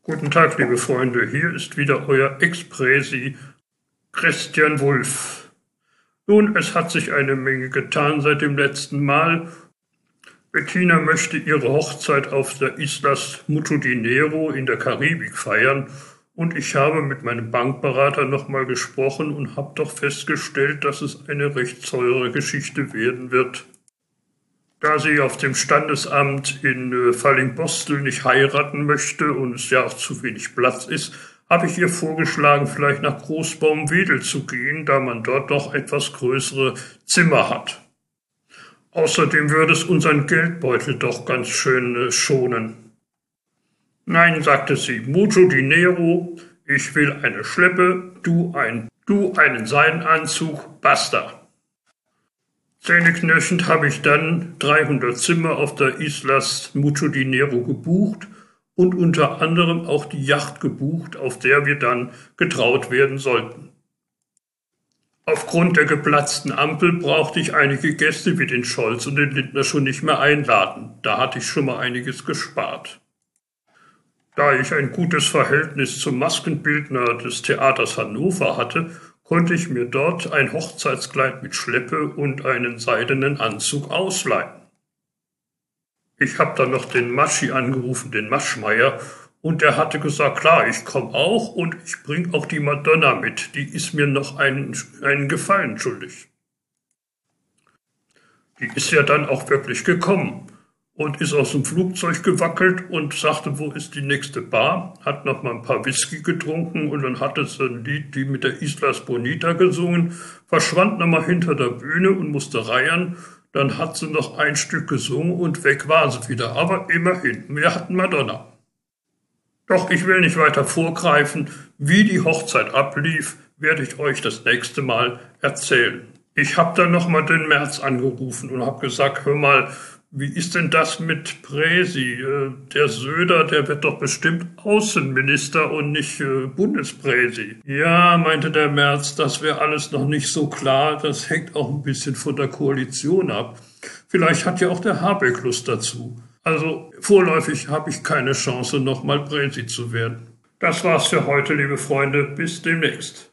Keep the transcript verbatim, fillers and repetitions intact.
Guten Tag, liebe Freunde, hier ist wieder euer Ex-Präsi Christian Wulff. Nun, es hat sich eine Menge getan seit dem letzten Mal. Bettina möchte ihre Hochzeit auf der Islas Mucho Dinero in der Karibik feiern und ich habe mit meinem Bankberater nochmal gesprochen und habe doch festgestellt, dass es eine recht teure Geschichte werden wird. Da sie auf dem Standesamt in äh, Fallingbostel nicht heiraten möchte und es ja auch zu wenig Platz ist, habe ich ihr vorgeschlagen, vielleicht nach Großbaumwedel zu gehen, da man dort doch etwas größere Zimmer hat. Außerdem würde es unseren Geldbeutel doch ganz schön äh, schonen. Nein, sagte sie, Mucho Dinero, ich will eine Schleppe, du, ein, du einen Seidenanzug, basta. Zähneknirschend habe ich dann dreihundert Zimmer auf der Islas Mucho Dinero gebucht und unter anderem auch die Yacht gebucht, auf der wir dann getraut werden sollten. Aufgrund der geplatzten Ampel brauchte ich einige Gäste wie den Scholz und den Lindner schon nicht mehr einladen. Da hatte ich schon mal einiges gespart. Da ich ein gutes Verhältnis zum Maskenbildner des Theaters Hannover hatte, konnte ich mir dort ein Hochzeitskleid mit Schleppe und einen seidenen Anzug ausleihen. Ich habe dann noch den Maschi angerufen, den Maschmeyer, und der hatte gesagt, klar, ich komme auch und ich bringe auch die Madonna mit, die ist mir noch einen, einen Gefallen schuldig. Die ist ja dann auch wirklich gekommen und ist aus dem Flugzeug gewackelt und sagte, wo ist die nächste Bar, hat noch mal ein paar Whisky getrunken und dann hatte sie ein Lied, die mit der Islas Bonita gesungen, verschwand noch mal hinter der Bühne und musste reiern, dann hat sie noch ein Stück gesungen und weg war sie wieder, aber immerhin, wir hatten Madonna. Doch ich will nicht weiter vorgreifen, wie die Hochzeit ablief, werde ich euch das nächste Mal erzählen. Ich habe dann noch mal den Merz angerufen und habe gesagt, hör mal, wie ist denn das mit Präsi? Der Söder, der wird doch bestimmt Außenminister und nicht Bundespräsi. Ja, meinte der Merz, das wäre alles noch nicht so klar. Das hängt auch ein bisschen von der Koalition ab. Vielleicht hat ja auch der Habeck Lust dazu. Also vorläufig habe ich keine Chance, nochmal Präsi zu werden. Das war's für heute, liebe Freunde. Bis demnächst.